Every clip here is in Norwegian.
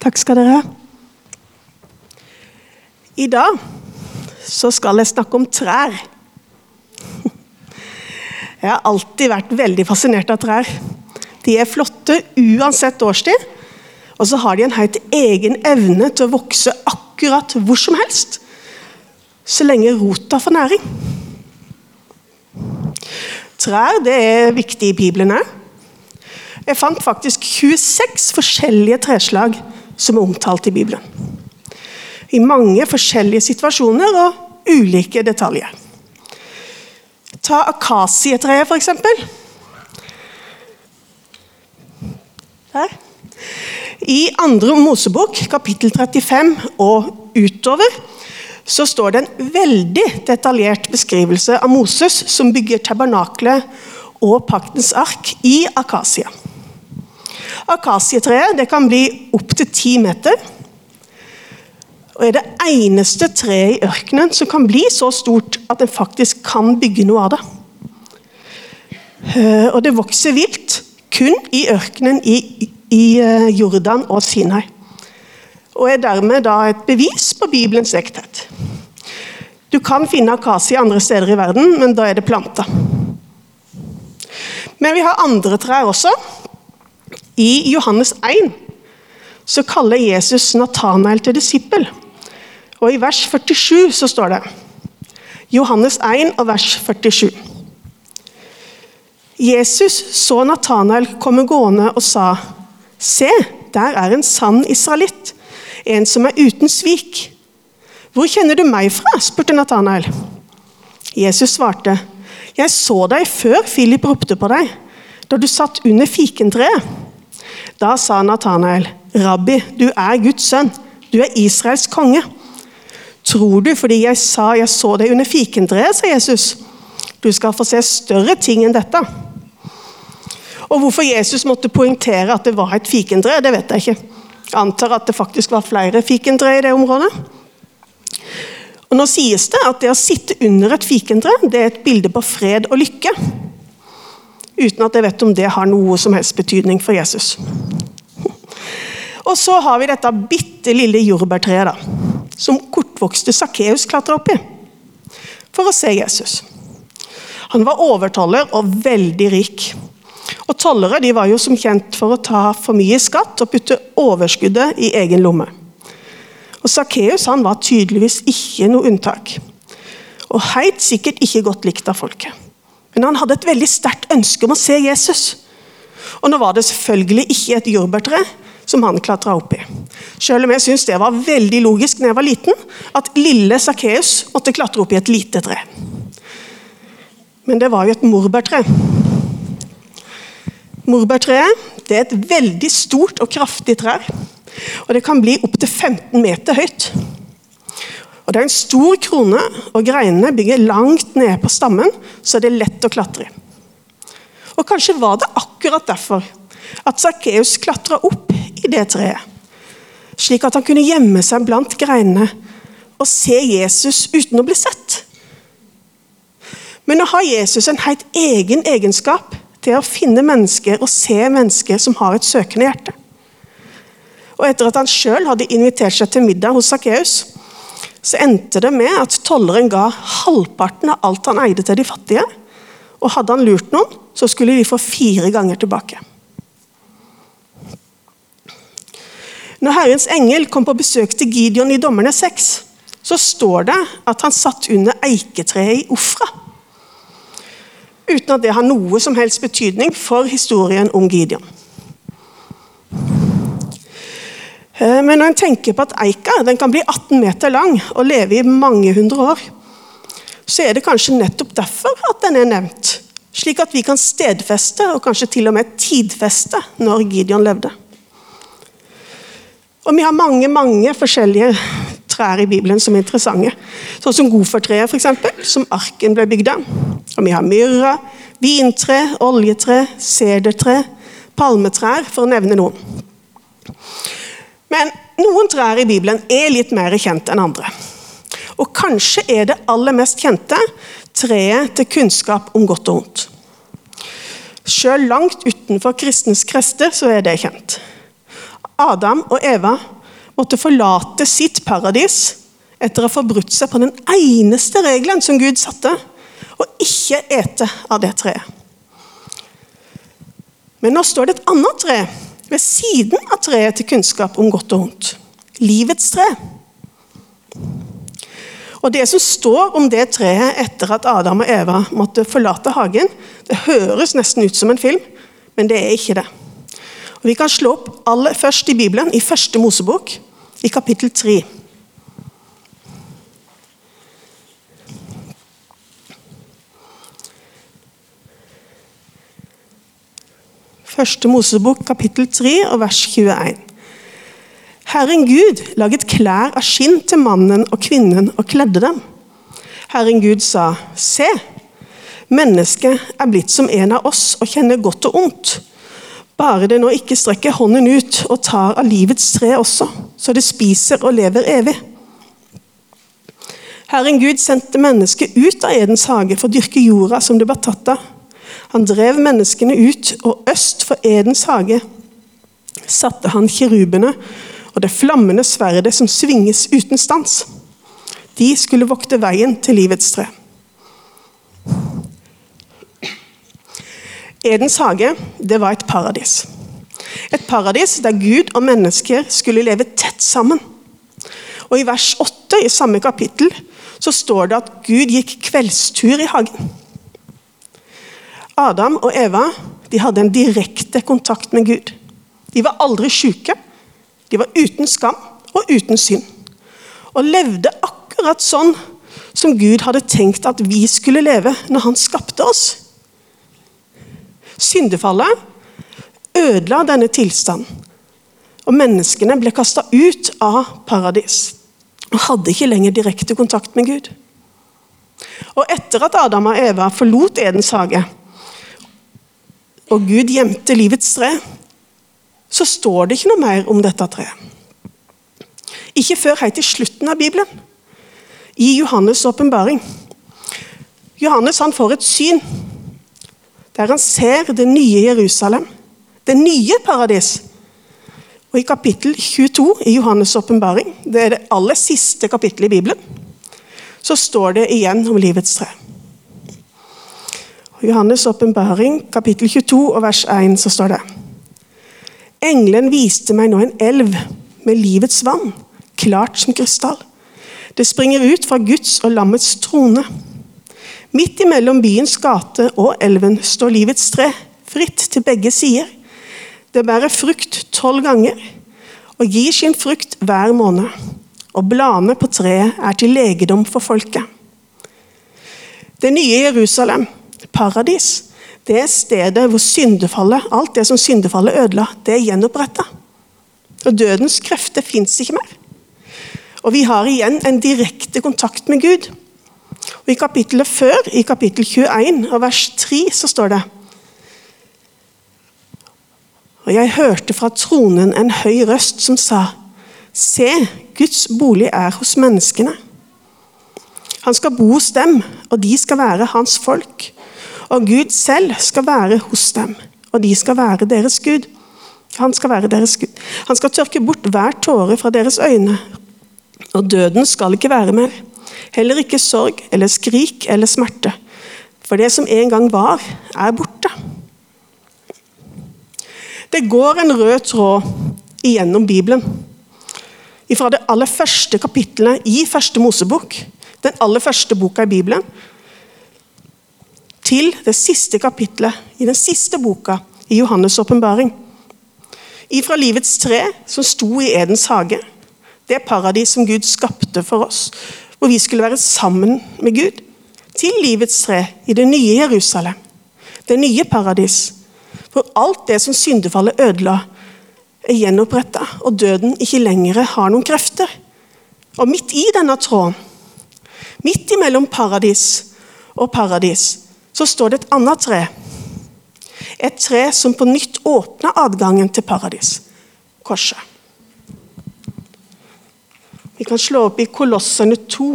Takk skal dere ha. I dag så skal jeg snakke om trær. Jeg har alltid vært veldig fascinert av trær. De er flotte uansett årstid, og så har de en helt egen evne til å vokse akkurat hvor som helst, så lenge rota får næring. Trær, det er viktig i Bibelen her. Jeg fant faktisk 26 forskjellige treslag som er omtalt i Bibelen. I mange forskjellige situasjoner og ulike detaljer. Ta akasietreet for eksempel. Der. I 2. Mosebok, kapittel 35 og utover, så står det en veldig detaljert beskrivelse av Moses som bygger tabernaklet og paktens ark i akasia. Akasietreet, det kan bli opp til 10 meter, og er det eneste treet i ørkenen som kan bli så stort at den faktisk kan bygge noe av det. Og det vokser vilt kun i ørkenen i Jordan og Sinai, og er dermed da et bevis på Bibelens ekthet. Du kan finne akasia andre steder i verden, men da er det planter. Men vi har andre trær også. I Johannes 1 så kaller Jesus Nathanael til disippel. Og i vers 47 så står det, Johannes 1 og vers 47. Jesus så Nathanael komme gående og sa, «Se, der er en sann israelitt, en som er uten svik. Hvor kjenner du meg fra?» spurte Nathanael. Jesus svarte, «Jeg så deg før Philip ropte på deg, da du satt under fikentreet.» Da sa Nathanael, «Rabbi, du er Guds sønn, du er Israels konge.» «Tror du fordi jeg sa jeg så deg under fikentreet», sa Jesus. «Du skal få se større ting enn dette.» Og hvorfor Jesus måtte poengtere at det var et fikentre, det vet jeg ikke. Jeg antar at det faktisk var flere fikentre i det området. Og nå sies det at det å sitte under et fikentre, det er et bilde på fred og lykke. Uten at jeg vet om det har noe som helst betydning for Jesus. Og så har vi dette bitte lille jordbærtreet da, som kortvokste Zacchaeus klatret opp i, for å se Jesus. Han var overtoller og veldig rik. Og tollere, de var jo som kjent for å ta for mye skatt og putte overskuddet i egen lomme. Og Zacchaeus, han var tydeligvis ikke noe unntak. Og helt sikkert ikke godt likt av folket. Men han hadde et veldig sterkt ønske om å se Jesus. Og nå var det selvfølgelig ikke et jordbærtre som han klatret opp i. Selv om jeg synes det var veldig logisk når jeg var liten, at lille Zacchaeus måtte klatre opp i et lite tre. Men det var jo et morbærtre. Morbærtreet, det er et veldig stort og kraftig trær, og det kan bli opp til 15 meter høyt. Og det er en stor krone, og greinene bygger langt ned på stammen, så det er lett å klatre i. Og kanskje var det akkurat derfor at Zacchaeus klatret opp i det treet, slik at han kunne gjemme seg blant greinene og se Jesus uten å bli sett. Men nå har Jesus en helt egen egenskap til å finne mennesker og se mennesker som har et søkende hjerte. Og etter at han selv hadde invitert seg til middag hos Zacchaeus, så endte det med at tolleren ga halvparten av alt han eide til de fattige, og hadde han lurt noen, så skulle de få 4 ganger tilbake. Når Herrens engel kom på besøk til Gideon i Dommerne 6, så står det at han satt under eiketreet i Ofra, uten at det har noe som helst betydning for historien om Gideon. Men når en tenker på at eika, den kan bli 18 meter lang og leve i mange 100 år, så er det kanskje nettopp derfor at den er nevnt, slik at vi kan stedfeste og kanskje til og med tidfeste når Gideon levde. Og vi har mange forskjellige trær i Bibelen som er interessante, sånn som goffertreet for eksempel, som arken ble bygd av. Og vi har myrra, vintre, oljetre, sedertre, palmetrær, for å nevne noen. Men noen trær i Bibelen er litt mer kjent enn andre. Og kanskje er det aller mest kjente treet til kunnskap om godt og ondt. Selv langt utenfor kristens krester så er det kjent. Adam og Eva måtte forlate sitt paradis etter å ha forbrutt seg på den eneste regelen som Gud satte, og ikke ete av det treet. Men nå står det et annet tre ved siden av treet til kunnskap om godt og ondt. Livets tre. Og det som står om det treet etter at Adam og Eva måtte forlate hagen, det høres nesten ut som en film, men det er ikke det. Og vi kan slå opp aller først i Bibelen, i første Mosebok, i kapittel 3. Første Mosebok, kapittel 3, og vers 21. Herren Gud laget klær av skinn til mannen og kvinnen og kledde dem. Herren Gud sa, se, mennesket er blitt som en av oss og kjenner godt og ondt. Bare det nå ikke strekker hånden ut og tar av livets tre også, så det spiser og lever evig. Herren Gud sendte mennesket ut av Edens hage for å dyrke jorda som det var tatt av. Han drev menneskene ut, og øst for Edens hage satte han kirubene og det flammende sverdet som svinges uten stans. De skulle vokte veien til livets tre. Edens hage, det var et paradis. Et paradis der Gud og mennesker skulle leve tett sammen. Og i vers 8 i samme kapittel så står det at Gud gikk kveldstur i hagen. Adam og Eva, de hadde en direkte kontakt med Gud. De var aldri syke, de var uten skam og uten synd. Og levde akkurat sånn som Gud hadde tenkt at vi skulle leve når han skapte oss. Syndefallet ødela denne tilstanden, og menneskene ble kastet ut av paradis og hadde ikke lenger direkte kontakt med Gud. Og etter at Adam og Eva forlot Edens hage, og Gud gjemte livets tre, så står det ikke noe mer om dette treet. Ikke før helt til slutten av Bibelen, i Johannes åpenbaring. Johannes han får et syn, der han ser det nye Jerusalem, det nye paradis. Og i kapittel 22 i Johannes åpenbaring, det er det aller siste kapittelet i Bibelen, så står det igjen om livets tre. I Johannes åpenbaring, kapittel 22 og vers 1, så står det: Engelen viste meg nå en elv med livets vann, klart som krystall. Det springer ut fra Guds og lammets trone. Midt imellom byens gate og elven står livets tre, fritt til begge sider. Det bærer frukt 12 ganger, og gir sin frukt hver måned. Og bladene på treet er til legedom for folket. Det nye Jerusalem, paradis, det er stedet hvor syndefallet, alt det som syndefallet ødela, det er gjenopprettet. Og dødens krefter finnes ikke mer. Og vi har igjen en direkte kontakt med Gud. Og i kapittelet før, i kapittel 21 og vers 3, så står det: Og jeg hørte fra tronen en høy røst som sa: Se, Guds bolig er hos menneskene. Han skal bo hos dem, og de skal være hans folk. Og Gud selv skal være hos dem, og de skal være deres Gud. Han skal være deres Gud. Han skal tørke bort hver tåre fra deres øyne, og døden skal ikke være mer. Heller ikke sorg, eller skrik, eller smerte. For det som en gang var, er borte. Det går en rød tråd igjennom Bibelen. Fra det aller første kapittelet i første Mosebok, den aller første boka i Bibelen, til det siste kapittelet i den siste boka i Johannes åpenbaring. Fra livets tre som sto i Edens hage, det paradis som Gud skapte for oss, hvor vi skulle være sammen med Gud, til livets tre i det nye Jerusalem, det nye paradis, hvor alt det som syndefallet ødela er gjenopprettet, og døden ikke lenger har noen krefter. Og midt i denne tråden, midt imellom paradis og paradis, så står det et annet tre. Et tre som på nytt åpner adgangen til paradis. Korset. Vi kan slå opp i Kolosserne 2.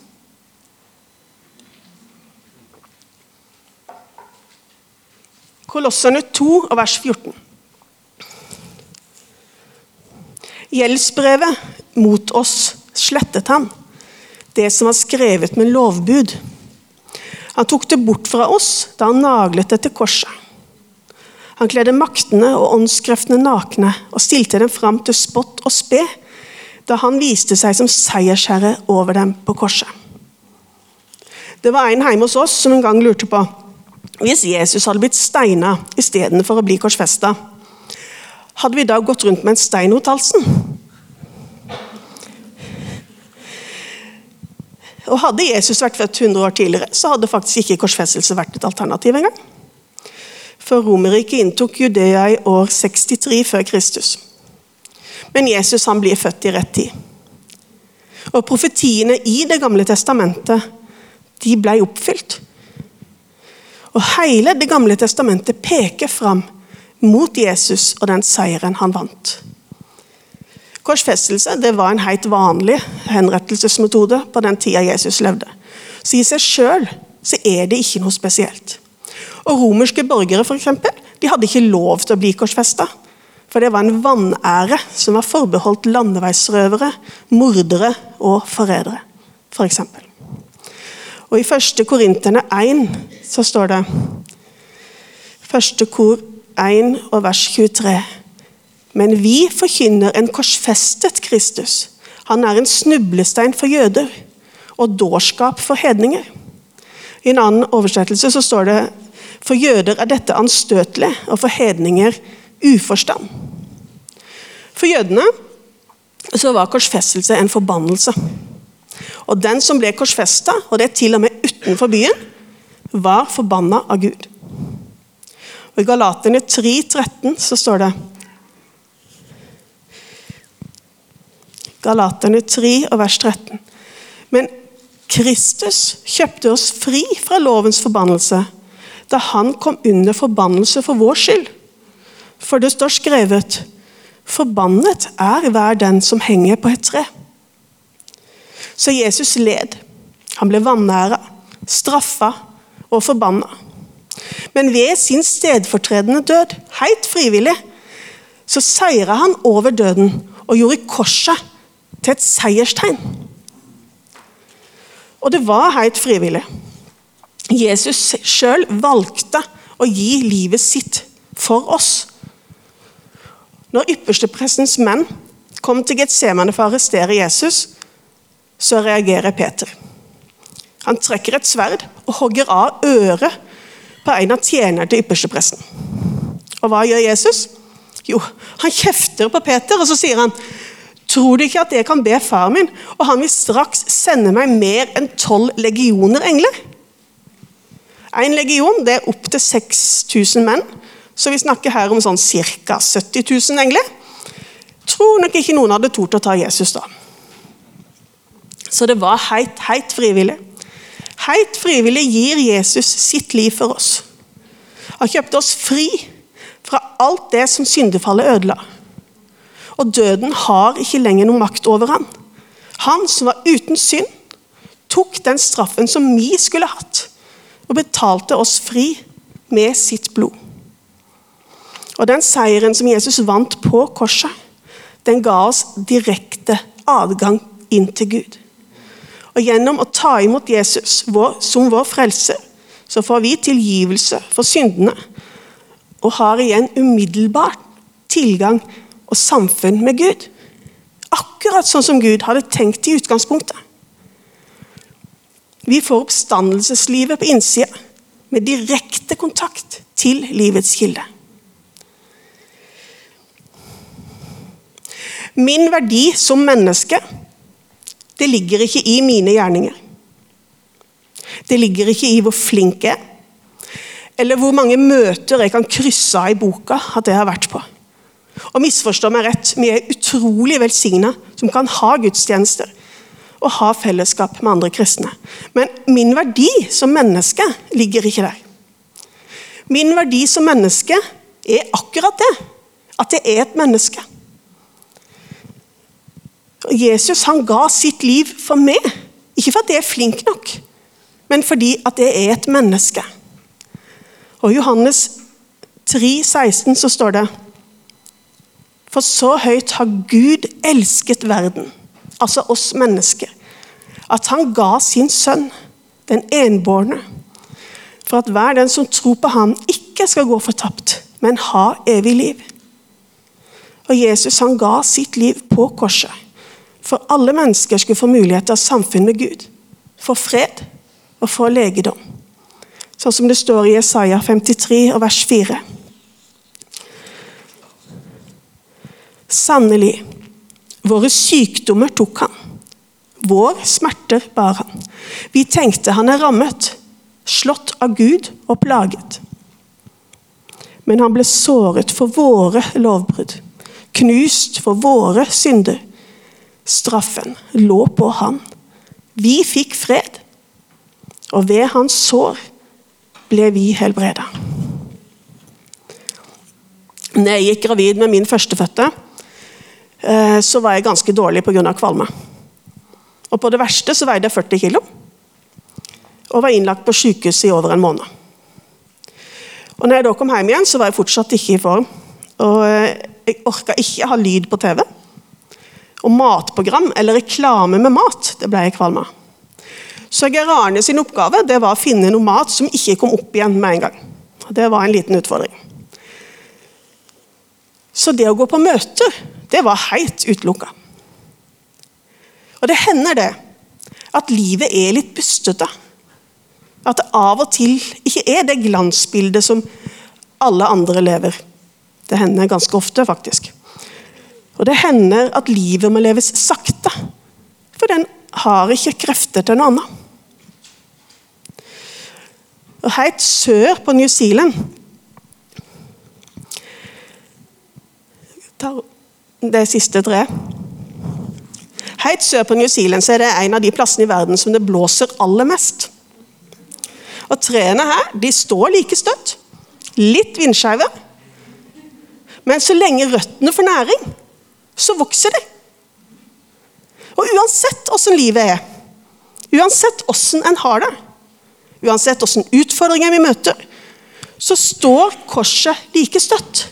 Kolosserne 2 og vers 14. Gjeldsbrevet mot oss slettet han, det som var skrevet med lovbud. Han tok det bort fra oss da han naglet det til korset. Han kledde maktene og åndskreftene nakne og stilte dem fram til spott og spe, da han viste seg som seiersherre over dem på korset. Det var en hjemme hos oss som en gang lurte på, hvis Jesus hadde blitt steinet i stedet for å bli korsfestet, hadde vi da gått rundt med en stein mot halsen? Og hadde Jesus vært født 100 år tidligere, så hadde faktisk ikke korsfestelse vært et alternativ engang. For Romerriket inntok Judea i år 63 før Kristus. Men Jesus han blir født i rett tid. Og profetiene i det gamle testamentet, de ble oppfylt. Og hele det gamle testamentet peker fram mot Jesus og den seieren han vant. Korsfestelse, det var en helt vanlig henrettelsesmetode på den tiden Jesus levde. Så i seg selv så er det ikke noe spesielt. Og romerske borgere for eksempel, de hadde ikke lov til å bli korsfestet. For det var en vanære som var forbeholdt landeveisrøvere, mordere og forrædere, for eksempel. Og i 1. Korinterne 1 så står det, 1. Kor 1 og vers 23, men vi forkynner en korsfestet Kristus. Han er en snublestein for jøder og dårskap for hedninger. I en annen oversettelse så står det, for jøder er dette anstøtelig, og for hedninger uforstand. For jødene så var korsfestelse en forbannelse. Og den som ble korsfestet, og det til og med utenfor byen, var forbannet av Gud. Og i Galaterne 3:13 så står det, Galaterne 3 og vers 13, men Kristus kjøpte oss fri fra lovens forbannelse, da han kom under forbannelse for vår skyld. For det står skrevet, forbannet er hver den som henger på et tre. Så Jesus led. Han ble vanæret, straffet og forbannet. Men ved sin stedfortredende død, helt frivillig, så seiret han over døden og gjorde korset til et seierstegn. Og det var helt frivillig. Jesus selv valgte å gi livet sitt for oss. Når yppersteprestens menn kom til Getsemane for å arrestere Jesus, så reagerer Peter. Han trekker et sverd og hogger av øret på en av tjenerne til ypperstepresten. Og hva gjør Jesus? Jo, han kjefter på Peter, og så sier han, tror du ikke at jeg kan be far min, og han vil straks sende meg mer enn 12 legioner engler? En legion, det er opp til 6000 menn, så vi snakker her om sånn cirka 70 000 engler. Tror nok ikke noen hadde tort å ta Jesus da. Så det var helt frivillig. Helt frivillig gir Jesus sitt liv for oss. Han kjøpte oss fri fra alt det som syndefallet ødela. Og døden har ikke lenger noen makt over han. Han som var uten synd, tok den straffen som vi skulle hatt, og betalte oss fri med sitt blod. Og den seieren som Jesus vant på korset, den ga oss direkte adgang inn til Gud. Og gjennom å ta imot Jesus som vår frelser, så får vi tilgivelse for syndene, og har igjen umiddelbart tilgang og samfunn med Gud. Akkurat sånn som Gud hadde tenkt i utgangspunktet. Vi får oppstandelseslivet på innsida, med direkte kontakt til livets kilde. Min verdi som menneske, det ligger ikke i mine gjerninger. Det ligger ikke i hvor flink jeg er, eller hvor mange møter jeg kan krysse av i boka at jeg har vært på. Og misforstå meg rett, vi er utrolig velsignet som kan ha gudstjenester og ha fellesskap med andre kristne. Men min verdi som menneske ligger ikke der. Min verdi som menneske er akkurat det, at jeg er et menneske. Jesus han ga sitt liv for meg, ikke for at jeg er flink nok, men fordi at jeg er et menneske. Og i Johannes 3,16 så står det, for så høyt har Gud elsket verden, altså oss mennesker, at han ga sin sønn, den enbårne, for at hver den som tror på ham ikke skal gå fortapt, men ha evig liv. Og Jesus han ga sitt liv på korset, for alle mennesker skulle få mulighet til å ha samfunn med Gud, for fred og for legedom. Sånn som det står i Jesaja 53 og vers 4. Sannelig, våre sykdommer tok han, vår smerter bar han. Vi tenkte han rammet, slått av Gud og plaget. Men han ble såret for våre lovbrudd, knust for våre synder. Straffen lå på han. Vi fikk fred, og ved hans sår ble vi helbredet. Når jeg gikk gravid med min førstefødte, så var jeg ganske dårlig på grunn av kvalme. Og på det verste så veide jeg 40 kilo, og var innlagt på sykehus i over en måned. Og når jeg da kom hjem igjen, så var jeg fortsatt ikke i form. Og jeg orket ikke ha lyd på TV. Og matprogram, eller reklame med mat, det ble jeg kvalm av. Så Gerane sin oppgave, det var å finne noe mat som ikke kom opp igjen med en gang. Og det var en liten utfordring. Så det å gå på møter, det var helt utelukket. Og det hender det, at livet er litt bustete. At det av og til ikke er det glansbildet som alle andre lever. Det hender ganske ofte, faktisk. Og det hender at livet må leves sakte, for den har ikke krefter til noe annet. Og helt sør på New Zealand, det siste treet, helt sør på New Zealand så er det en av de plassene i verden som det blåser aller mest. Og trærne her, de står like støtt, litt vindskeive, men så lenge røttene får næring, så vokser de. Og uansett hvordan livet er, uansett hvordan en har det, uansett hvordan utfordringer vi møter, så står korset like støtt.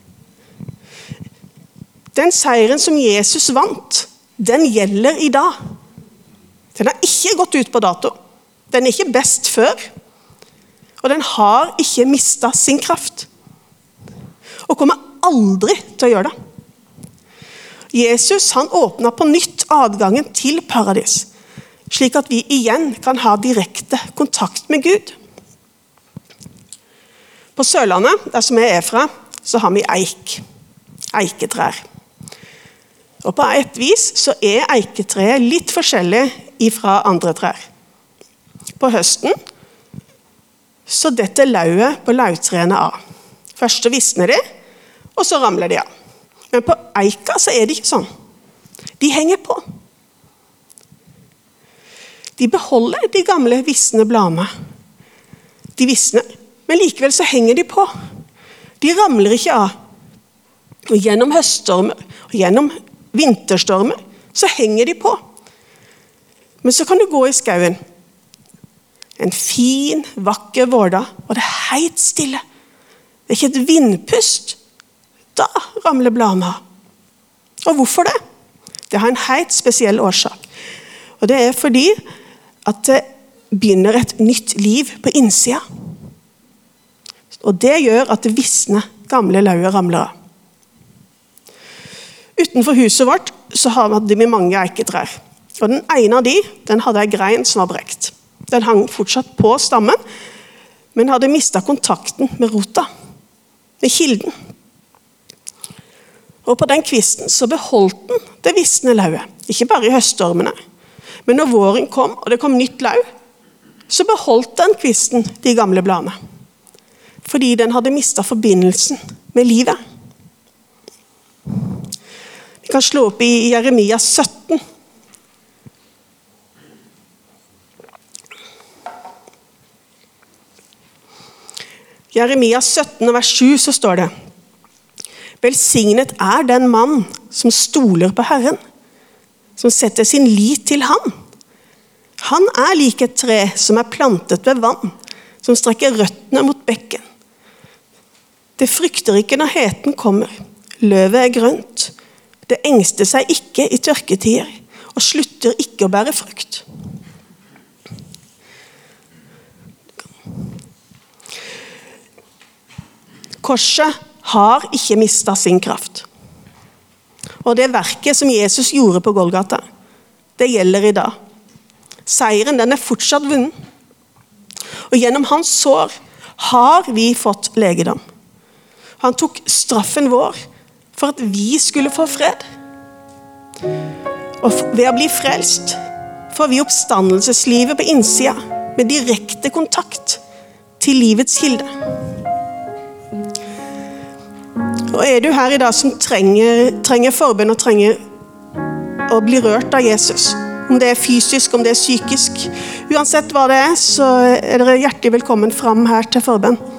Den seieren som Jesus vant, den gjelder i dag. Den har ikke gått ut på dato. Den er ikke best før. Og den har ikke mistet sin kraft. Og kommer aldri til å gjøre det. Jesus han åpnet på nytt adgangen til paradis, slik at vi igjen kan ha direkte kontakt med Gud. På Sørlandet, der som jeg er fra, så har vi eiketrær. Og på et vis så er eiketreet litt forskjellig fra andre trær. På høsten så detter lauet på lautreene av. Først så visner de, og så ramler de av. Men på eika så er det ikke sånn. De henger på. De beholder de gamle visne bladene. De visner, men likevel så henger de på. De ramler ikke av. Og gjennom høststormer, og gjennom vinterstormer, så henger de på. Men så kan du gå i skauen. En fin, vakker vårdag, og det er helt stille. Det er ikke et vindpust. Da ramler bladene av. Og hvorfor det? Det har en helt spesiell årsak. Og det er fordi at det begynner et nytt liv på innsida. Og det gjør at det visne gamle lauet ramler av. Utenfor huset vårt så hadde vi mange eiketrær. Og den ene av den hadde en grein som var brekt. Den hang fortsatt på stammen, men hadde mistet kontakten med rota, med kilden. Og på den kvisten så beholdt den det visne lauet. Ikke bare i høststormene, men når våren kom, og det kom nytt lau, så beholdt den kvisten de gamle bladene. Fordi den hadde mistet forbindelsen med livet. Vi kan slå opp i Jeremia 17. Jeremia 17, vers 7, så står det: Velsignet er den mann som stoler på Herren, som setter sin lit til ham. Han er lik et tre som er plantet ved vann, som strekker røttene mot bekken. Det frykter ikke når heten kommer. Løvet er grønt. Det engster seg ikke i tørketider, og slutter ikke å bære frukt. Korset har ikke mistet sin kraft. Og det verket som Jesus gjorde på Golgata, det gjelder i dag. Seieren, den er fortsatt vunnet. Og gjennom hans sår har vi fått legedom. Han tok straffen vår for at vi skulle få fred. Og ved å bli frelst får vi oppstandelseslivet på innsida med direkte kontakt til livets kilde. Og du her i dag som trenger forbønn og trenger å bli rørt av Jesus, om det fysisk, om det psykisk, uansett hva det så dere hjertelig velkommen fram her til forbønn.